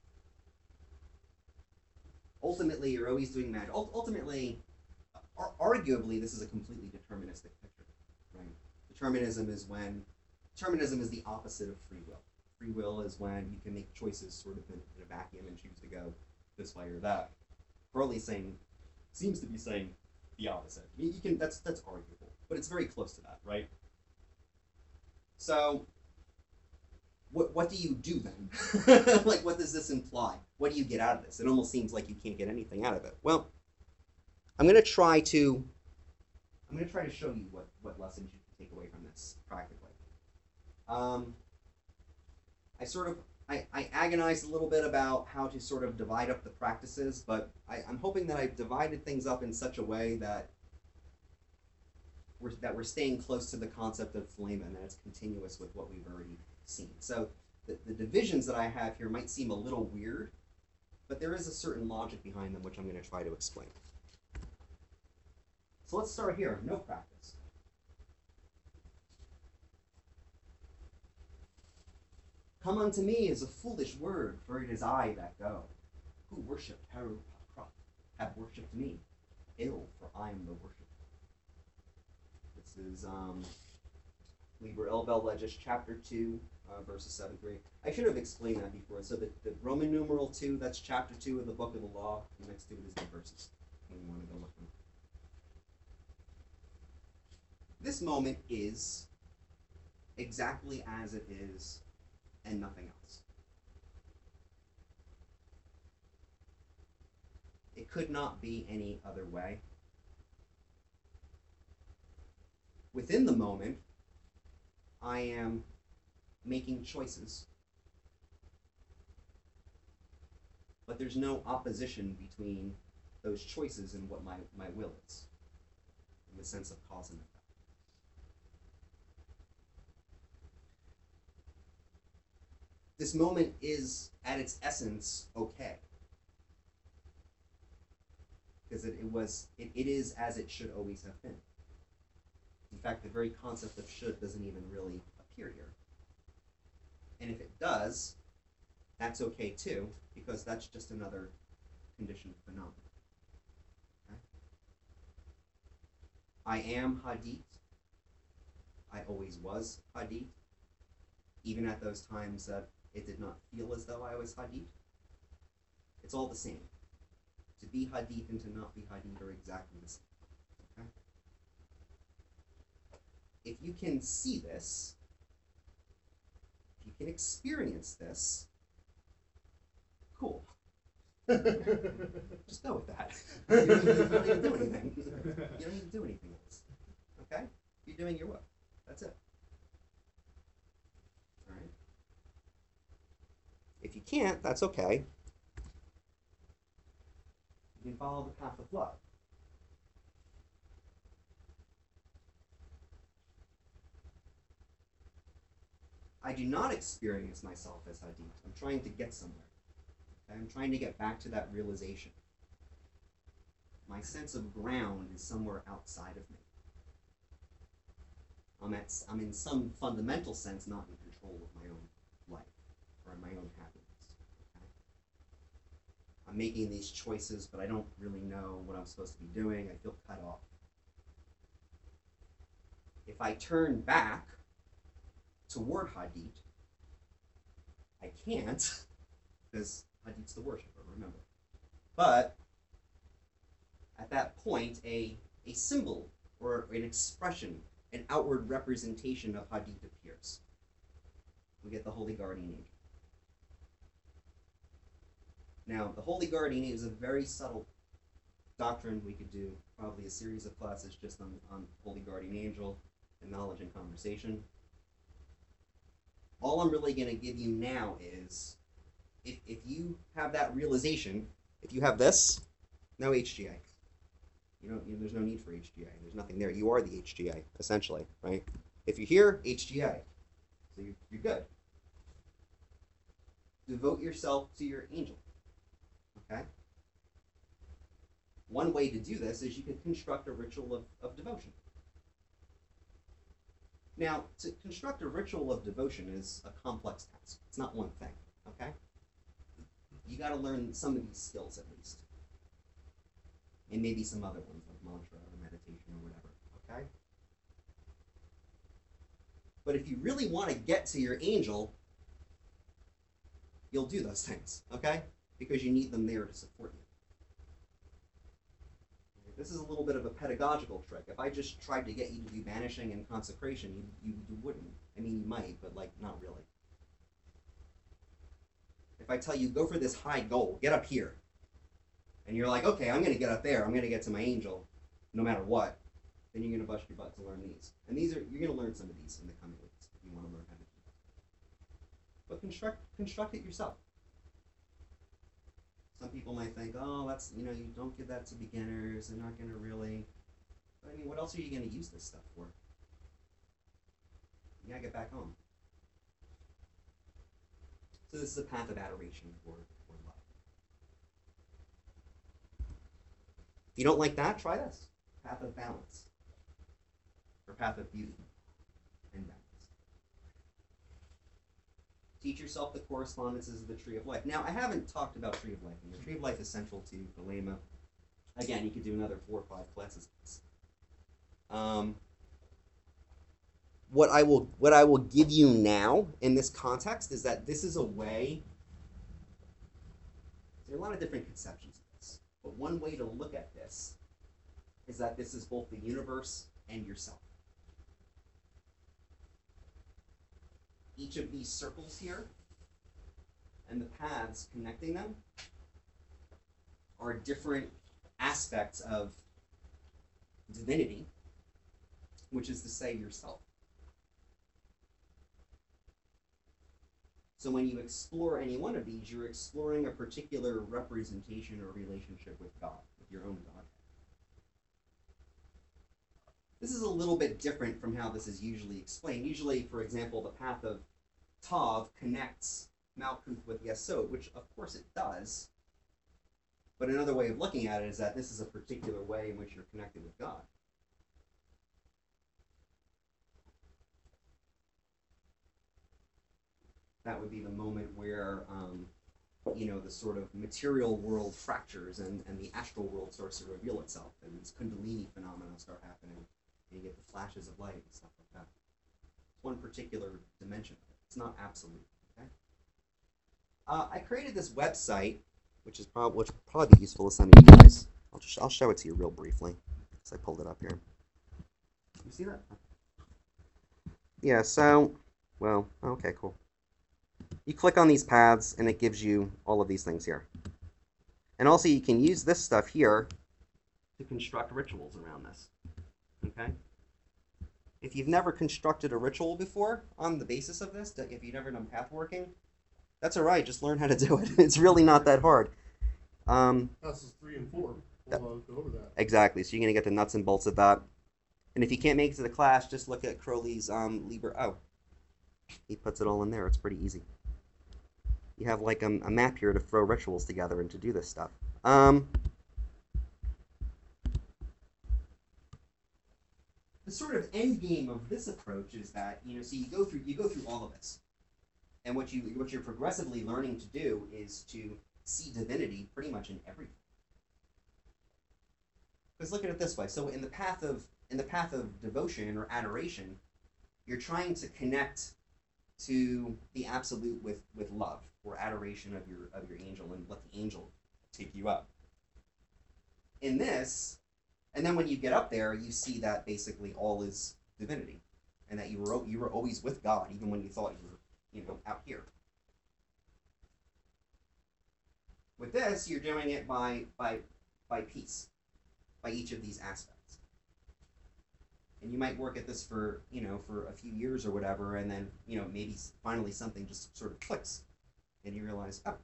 Speaker 1: Ultimately, you're always doing magic. Ultimately, arguably, this is a completely deterministic picture, right? Determinism is the opposite of free will. Free will is when you can make choices sort of in a vacuum and choose to go this way or that. Crowley seems to be saying the opposite. You can that's arguable, but it's very close to that, right? So, what do you do then? Like, what does this imply? What do you get out of this? It almost seems like you can't get anything out of it. Well, I'm gonna try to show you what lessons you can take away from this practically. I agonized a little bit about how to sort of divide up the practices, but I'm hoping that I've divided things up in such a way that we're staying close to the concept of philema and that it's continuous with what we've already seen. So the divisions that I have here might seem a little weird, but there is a certain logic behind them which I'm going to try to explain. So let's start here. No practice. Come unto me is a foolish word, for it is I that go. Who worshipped Heru have worshipped me. Ill, for I am the worshipper. This is Liber Elbel Legis, chapter 2, verses 7 through 8. I should have explained that before. So the Roman numeral 2, that's chapter 2 of the Book of the Law. And next to it is the verses when you want to go look them. This moment is exactly as it is and nothing else. It could not be any other way. Within the moment, I am making choices, but there's no opposition between those choices and what my will is, in the sense of cause and effect. This moment is, at its essence, okay. Because it is as it should always have been. In fact, the very concept of should doesn't even really appear here. And if it does, that's okay too, because that's just another conditioned phenomenon. Okay? I am Hadith. I always was Hadith. Even at those times that it did not feel as though I was Hadith. It's all the same. To be Hadith and to not be Hadith are exactly the same. Okay? If you can see this, if you can experience this, cool. Just go with that. You don't need to do anything. You don't need to do anything else. Okay? You're doing your work. That's it. All right? If you can't, that's okay. You can follow the path of love. I do not experience myself as Hadith. I'm trying to get somewhere. Okay? I'm trying to get back to that realization. My sense of ground is somewhere outside of me. I'm in some fundamental sense not in control of my own life or my own happiness. Okay? I'm making these choices, but I don't really know what I'm supposed to be doing. I feel cut off. If I turn back toward Hadith, I can't, because Hadith's the worshiper, remember. But at that point, a symbol or an expression, an outward representation of Hadith appears. We get the Holy Guardian Angel. Now, the Holy Guardian is a very subtle doctrine. We could do probably a series of classes just on Holy Guardian Angel and knowledge and conversation. All I'm really going to give you now is, if you have that realization, if you have this, no HGA. There's no need for HGA. There's nothing there. You are the HGA, essentially, right? If you're here, HGA. So you're good. Devote yourself to your angel. Okay? one way to do this is you could construct a ritual of devotion. Now, to construct a ritual of devotion is a complex task. It's not one thing, okay? You got to learn some of these skills at least. And maybe some other ones like mantra or meditation or whatever, okay? But if you really want to get to your angel, you'll do those things, okay? Because you need them there to support you. This is a little bit of a pedagogical trick. If I just tried to get you to do banishing and consecration, you wouldn't. I mean, you might, but like, not really. If I tell you, go for this high goal, get up here, and you're like, okay, I'm going to get up there, I'm going to get to my angel, no matter what, then you're going to bust your butt to learn these. And you're going to learn some of these in the coming weeks if you want to learn how to do that. But construct it yourself. Some people might think, oh, that's, you don't give that to beginners. They're not going to really. But I mean, what else are you going to use this stuff for? You got to get back home. So this is a path of adoration or love. If you don't like that, try this. Path of balance. Or path of beauty and balance. Teach yourself the correspondences of the Tree of Life. Now, I haven't talked about Tree of Life, and the Tree of Life is central to Thelema. Again, you could do another 4 or 5 classes. What I will give you now in this context is that this is a way. There are a lot of different conceptions of this, but one way to look at this is that this is both the universe and yourself. Each of these circles here and the paths connecting them are different aspects of divinity, which is to say yourself. So when you explore any one of these, you're exploring a particular representation or relationship with God, with your own God. This is a little bit different from how this is usually explained. Usually, for example, the path of Tav connects Malkuth with Yesod, which of course it does. But another way of looking at it is that this is a particular way in which you're connected with God. That would be the moment where, the sort of material world fractures and the astral world starts to reveal itself, and these Kundalini phenomena start happening, and you get the flashes of light and stuff like that. It's one particular dimension of it. It's not absolute. Okay. I created this website, which will probably be useful to some of you guys. I'll show it to you real briefly, because I pulled it up here. You see that? Yeah. So, well, okay, cool. You click on these paths, and it gives you all of these things here. And also, you can use this stuff here to construct rituals around this. Okay? If you've never constructed a ritual before on the basis of this, if you've never done path working, that's all right. Just learn how to do it. It's really not that hard.
Speaker 3: Passes 3 and 4. We'll go over that.
Speaker 1: Exactly. So you're going to get the nuts and bolts of that. And if you can't make it to the class, just look at Crowley's Liber. Oh, he puts it all in there. It's pretty easy. You have like a map here to throw rituals together and to do this stuff. The sort of end game of this approach is that so you go through all of this, and what you're progressively learning to do is to see divinity pretty much in everything. Because look at it this way. So in the path of devotion or adoration, you're trying to connect to the absolute with love or adoration of your angel, and let the angel take you up. In this, and then when you get up there, you see that basically all is divinity, and that you were always with God, even when you thought you were out here. With this, you're doing it by piece, by each of these aspects. And you might work at this for a few years or whatever, and then maybe finally something just sort of clicks, and you realize, oh,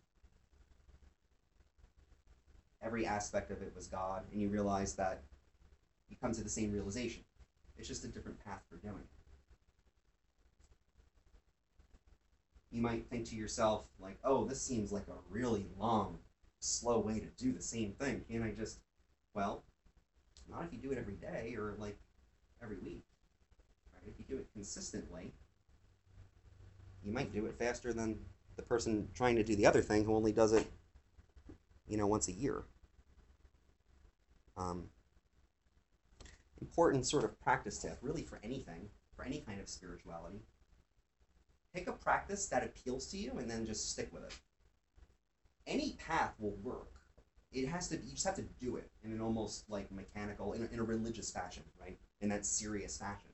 Speaker 1: every aspect of it was God, and you realize that you come to the same realization. It's just a different path for doing it. You might think to yourself, like, oh, this seems like a really long, slow way to do the same thing. Can't I just Well, not if you do it every day or like every week. Right? If you do it consistently, you might do it faster than the person trying to do the other thing who only does it, once a year. Important sort of practice tip, really for anything, for any kind of spirituality. Pick a practice that appeals to you and then just stick with it. Any path will work. You just have to do it in an almost like mechanical, in a religious fashion, right? In that serious fashion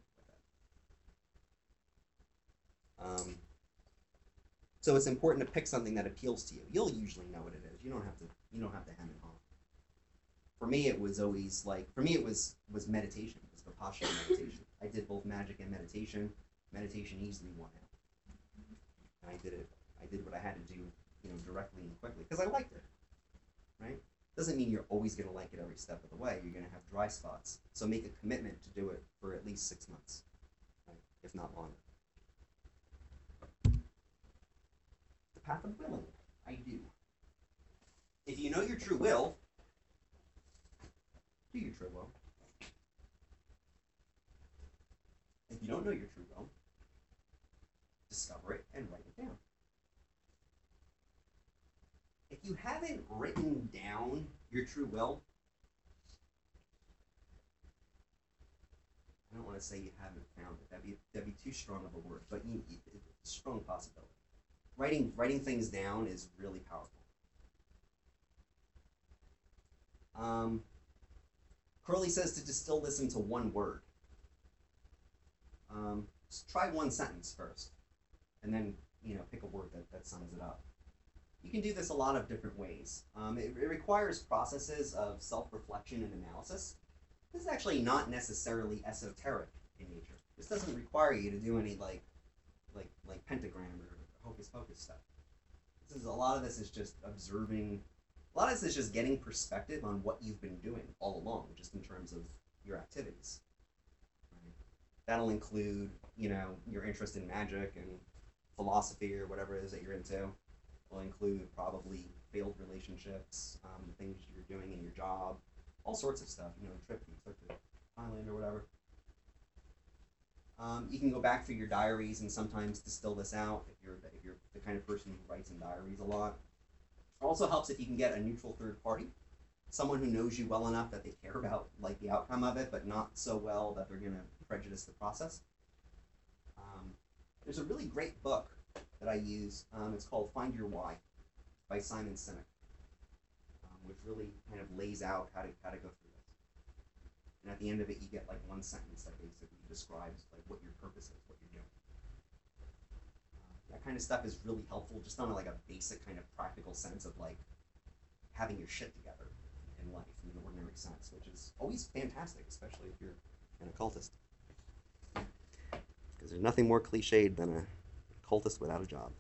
Speaker 1: with it. So it's important to pick something that appeals to you. You'll usually know what it is. You don't have to hem and haw. For me, it was always was meditation. It was Vipassana meditation. I did both magic and meditation. Meditation easily won out. And I did what I had to do, directly and quickly because I liked it. Right? Doesn't mean you're always going to like it every step of the way. You're going to have dry spots. So make a commitment to do it for at least 6 months, right? If not longer. The path of willing. I do. If you know your true will, do your true will. If you don't know your true will, discover it and write it down. If you haven't written down your true will, I don't want to say you haven't found it. That'd be too strong of a word, but it's a strong possibility. Writing things down is really powerful. Crowley says to distill this into one word. Just try one sentence first, and then pick a word that sums it up. You can do this a lot of different ways. It requires processes of self-reflection and analysis. This is actually not necessarily esoteric in nature. This doesn't require you to do any like pentagram or hocus pocus stuff. A lot of this is just observing. A lot of this is just getting perspective on what you've been doing all along, just in terms of your activities. Right? That'll include, your interest in magic and philosophy or whatever it is that you're into. Will include probably failed relationships, things you're doing in your job, all sorts of stuff. Trip you took to Thailand or whatever. You can go back through your diaries and sometimes distill this out if you're the kind of person who writes in diaries a lot. It also helps if you can get a neutral third party, someone who knows you well enough that they care about the outcome of it, but not so well that they're going to prejudice the process. There's a really great book that I use. It's called Find Your Why by Simon Sinek, which really kind of lays out how to go through this. And at the end of it, you get one sentence that basically describes what your purpose is, what you're doing. That kind of stuff is really helpful, just on a basic kind of practical sense of having your shit together in life in an ordinary sense, which is always fantastic, especially if you're an occultist. Because there's nothing more cliched than a occultist without a job.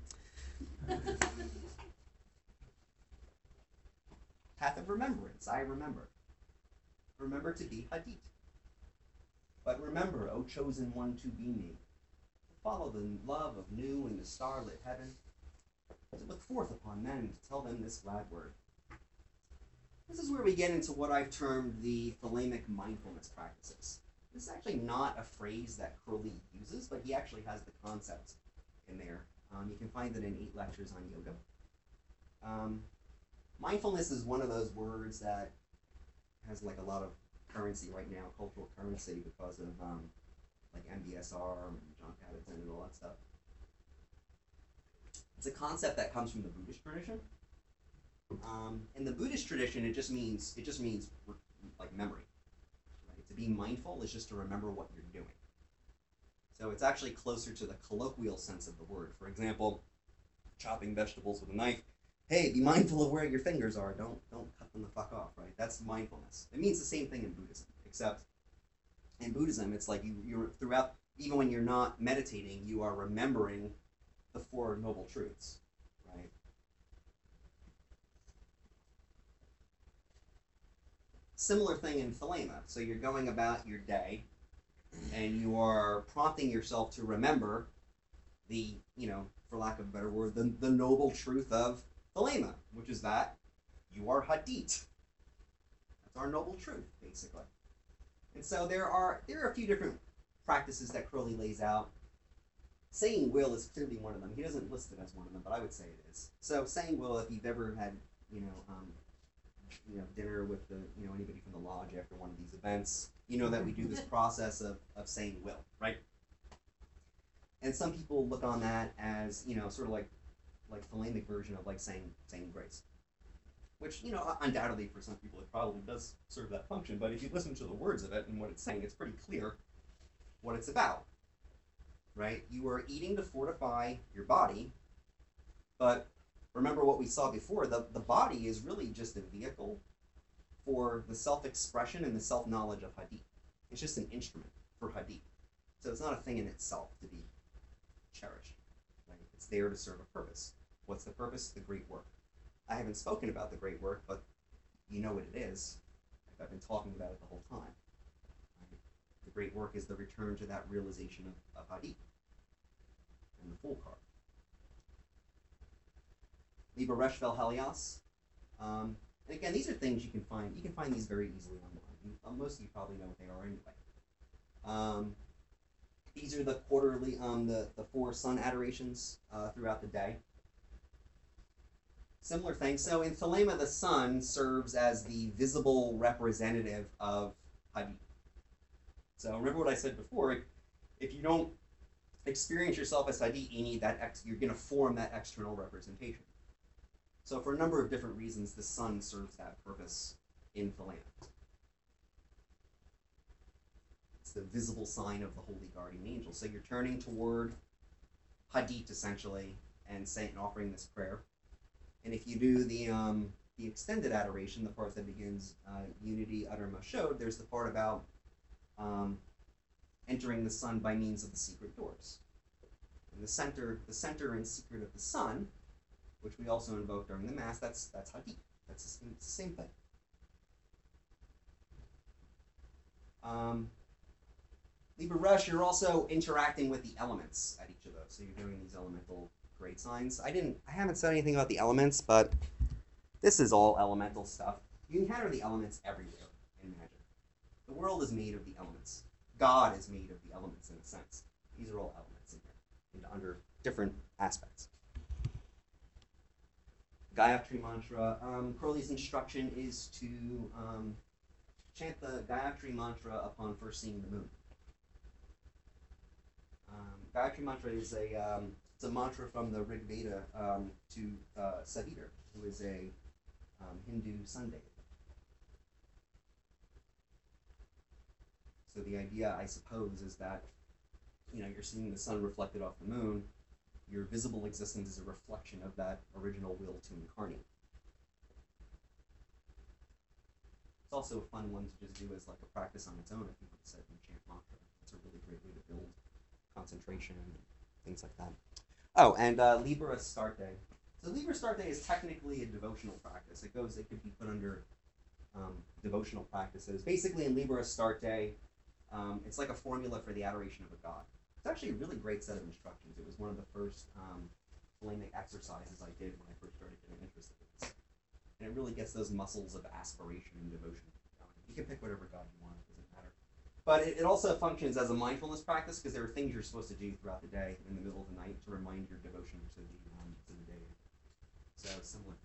Speaker 1: Path of remembrance. I remember. Remember to be Hadit. But remember, O chosen one, to be me. To follow the love of new in the starlit heaven. To look forth upon men to tell them this glad word. This is where we get into what I've termed the thalamic mindfulness practices. This is actually not a phrase that Crowley uses, but he actually has the concept in there. You can find it in 8 lectures on yoga. Mindfulness is one of those words that has a lot of currency right now, cultural currency, because of MBSR and John Kabat-Zinn and all that stuff. It's a concept that comes from the Buddhist tradition. In the Buddhist tradition, it just means memory. Right? To be mindful is just to remember what you're doing. So it's actually closer to the colloquial sense of the word. For example, chopping vegetables with a knife. Hey, be mindful of where your fingers are. Don't cut them the fuck off, right? That's mindfulness. It means the same thing in Buddhism, except in Buddhism, it's you're throughout, even when you're not meditating, you are remembering the 4 Noble Truths, right? Similar thing in Thelema. So you're going about your day, and you are prompting yourself to remember the, for lack of a better word, the noble truth of Thelema, which is that you are Hadit. That's It's our noble truth, basically. And so there are a few different practices that Crowley lays out. Saying will is clearly one of them. He doesn't list it as one of them, but I would say it is. So saying will, if you've ever had, dinner with anybody from the lodge after one of these events, you know that we do this process of saying will, right? And some people look on that as, sort of like Thelemic version of like saying grace. Which, undoubtedly for some people it probably does serve that function, but if you listen to the words of it and what it's saying, it's pretty clear what it's about. Right? You are eating to fortify your body, but remember what we saw before, the body is really just a vehicle for the self-expression and the self-knowledge of Hadith. It's just an instrument for Hadith. So it's not a thing in itself to be cherished. Right? It's there to serve a purpose. What's the purpose? The great work. I haven't spoken about the great work, but you know what it is. I've been talking about it the whole time. Right? The great work is the return to that realization of Hadith and the full card. Liber Resh Vel Helios. And again, these are things you can find. You can find these very easily online. Most of you probably know what they are anyway. These are the quarterly, the 4 sun adorations throughout the day. Similar thing. So in Thelema, the sun serves as the visible representative of Hadith. So remember what I said before. If you don't experience yourself as Hadith, you need that. You're going to form that external representation. So for a number of different reasons, the sun serves that purpose in Thelema. It's the visible sign of the holy guardian angel. So you're turning toward Hadith essentially and offering this prayer. And if you do the extended adoration, the part that begins Unity Utter Mashod, there's the part about entering the sun by means of the secret doors. And the center and secret of the sun, which we also invoke during the Mass, that's Hadith. It's the same thing. Liber Resh, you're also interacting with the elements at each of those. So you're doing these elemental great signs. I haven't said anything about the elements, but this is all elemental stuff. You encounter the elements everywhere in magic. The world is made of the elements. God is made of the elements in a sense. These are all elements in here, under different aspects. Gayatri mantra. Crowley's instruction is to chant the Gayatri mantra upon first seeing the moon. Gayatri mantra is it's a mantra from the Rig Veda to Savitar, who is a Hindu sun deity. So the idea, I suppose, is that you're seeing the sun reflected off the moon. Your visible existence is a reflection of that original will to incarnate. It's also a fun one to just do as like a practice on its own if you want to sit and chant mantra. It's a really great way to build concentration and things like that. Oh, and Liber Astarte. So Liber Astarte is technically a devotional practice. It could be put under devotional practices. Basically, in Liber Astarte, it's like a formula for the adoration of a god. It's actually a really great set of instructions. It was one of the first Thelemic exercises I did when I first started getting interested in this. And it really gets those muscles of aspiration and devotion going. You can pick whatever god you want, it doesn't matter. But it also functions as a mindfulness practice because there are things you're supposed to do throughout the day in the middle of the night to remind your devotion to the day. So similar.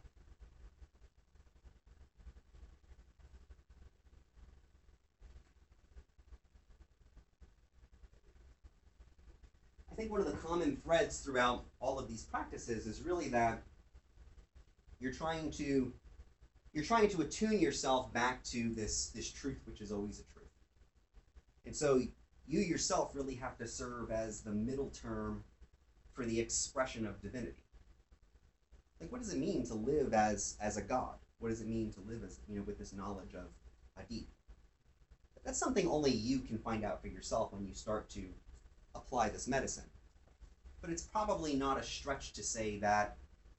Speaker 1: I think one of the common threads throughout all of these practices is really that you're trying to attune yourself back to this truth, which is always a truth. And so you yourself really have to serve as the middle term for the expression of divinity. Like, what does it mean to live as a god? What does it mean to live as with this knowledge of Hadith? That's something only you can find out for yourself when you start to apply this medicine. But it's probably not a stretch to say that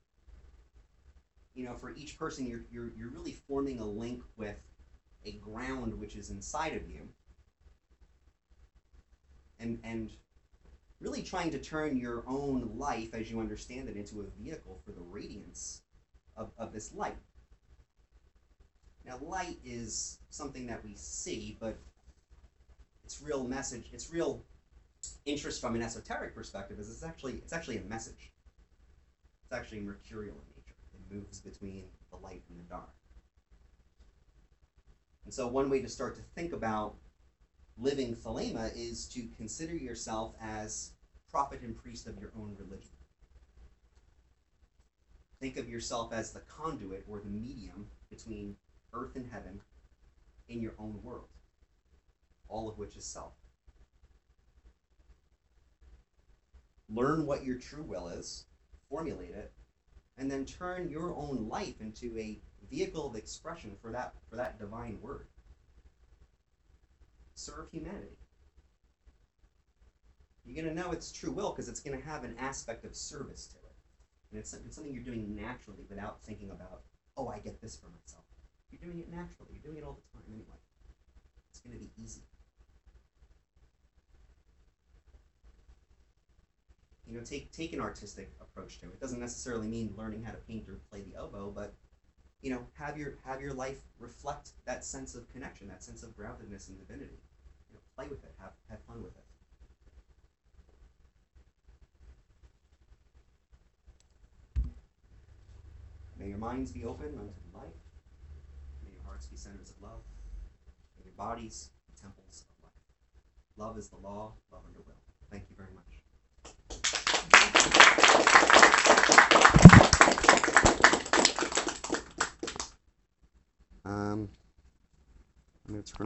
Speaker 1: for each person you're really forming a link with a ground which is inside of you, and really trying to turn your own life as you understand it into a vehicle for the radiance of this light. Now, light is something that we see, but its real message, its real interest from an esoteric perspective is it's actually a message. It's actually mercurial in nature. It moves between the light and the dark. And so one way to start to think about living thelema is to consider yourself as prophet and priest of your own religion. Think of yourself as the conduit or the medium between earth and heaven in your own world, all of which is self. Learn what your true will is, formulate it, and then turn your own life into a vehicle of expression for that divine word. Serve humanity. You're going to know it's true will because it's going to have an aspect of service to it. And it's something you're doing naturally without thinking about, oh, I get this for myself. You're doing it naturally. You're doing it all the time anyway. It's going to be easy. You know, take an artistic approach to it. It doesn't necessarily mean learning how to paint or play the oboe, but you know, have your life reflect that sense of connection, that sense of groundedness and divinity. You know, play with it, have fun with it. May your minds be open unto the light. May your hearts be centers of love. May your bodies be temples of life. Love is the law, love under will. Thank you very much. I'm going to turn